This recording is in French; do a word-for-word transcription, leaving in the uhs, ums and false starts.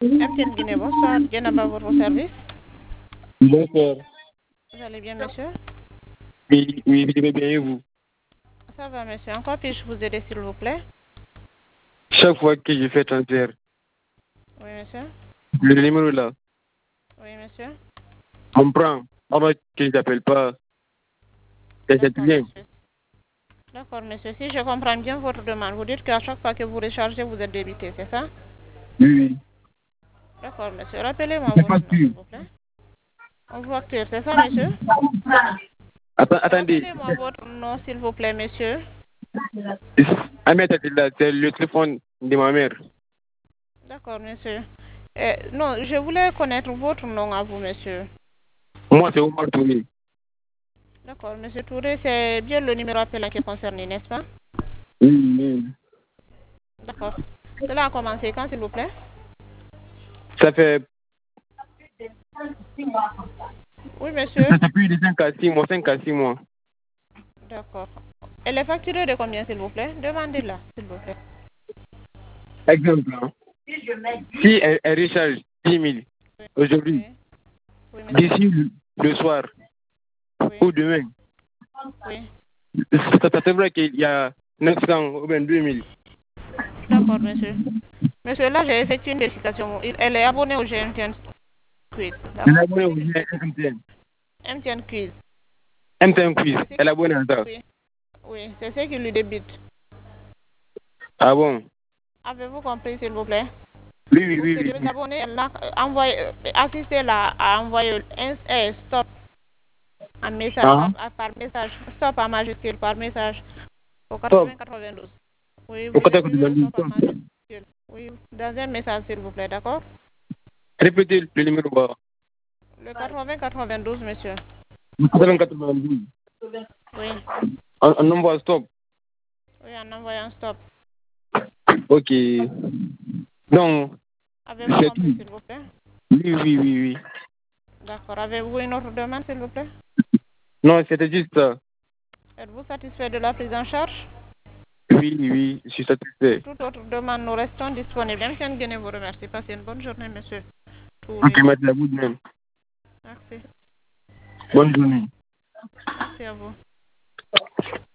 M T N Guinée, bonsoir. Djenaba, votre service. Bonsoir. Vous allez bien, monsieur? Oui, oui, je vais bien et vous? Ça va, monsieur. Encore puis-je vous aider, s'il vous plaît? Chaque fois que je fais transfert, Oui, monsieur. le numéro là, Oui, monsieur. on prend. Avant que je n'appelle pas, c'est c'est D'accord, bien. monsieur. D'accord, monsieur. Si je comprends bien votre demande, vous dites qu'à chaque fois que vous rechargez, vous êtes débité, c'est ça? Oui, oui. D'accord, monsieur. Rappelez-moi C'est votre nom, facture. s'il vous plaît. On vous actuel, c'est ça, monsieur? Attends, attendez. Rappelez-moi votre nom, s'il vous plaît, monsieur. Ahmed Attila, c'est le téléphone de ma mère. D'accord, monsieur. Euh, non, je voulais connaître votre nom à vous, monsieur. Moi, c'est Omar Touré. D'accord, monsieur Touré, c'est bien le numéro appelant qui est concerné, n'est-ce pas? Oui, oui. D'accord. Cela a commencé quand, s'il vous plaît? Ça fait, Oui, monsieur. ça fait plus de cinq à six mois, cinq à six mois. D'accord. Elle est facturée de combien, s'il vous plaît? Demandez-la, s'il vous plaît. Exemple, hein. Si elle, elle recharge dix mille aujourd'hui, Oui. Oui, monsieur. d'ici le, le soir Oui. ou demain, Oui. ça, ça c'est vrai qu'il y a neuf cents ou bien deux mille. D'accord, monsieur. Monsieur, là, j'ai effectué une vérification. Il- Elle est abonnée au G M T N Quiz. Elle est D'accord? abonnée au M T N. M T N Quiz. M T N Quiz, C'est ce elle est qui- abonnée à ça. Oui. Oui, c'est ce qui lui débute. Ah bon? Avez-vous compris, s'il vous plaît? Oui, oui, Vous oui, oui. seriez oui. abonné, elle a envoyé, euh, assistez-la à envoyer un eh, stop en message, Ah, par, par message, stop en majuscule par message au stop. quatre-vingts quatre-vingt-douze. Oui, Au vous côté de écrivez le la stop en stop. majuscule. Oui, dans un message, s'il vous plaît, d'accord? Répétez le numéro bas. Le quatre-vingts quatre-vingt-douze, monsieur. quatre-vingt-quatre-vingt-douze. Oui, On, on envoie stop. oui, en envoyant stop. Ok. Donc, Avez-vous c'est compris, tout. s'il vous plaît? Oui, oui, oui, oui. D'accord. Avez-vous une autre demande, s'il vous plaît? Non, c'était juste ça. Êtes-vous satisfait de la prise en charge? Oui, oui, je suis Pour satisfait. toute autre demande, nous restons disponibles. M T N Guinée vous remercie. Passez une bonne journée, monsieur Ok, Touré. merci à vous de même. Merci. Bonne journée. Merci à vous.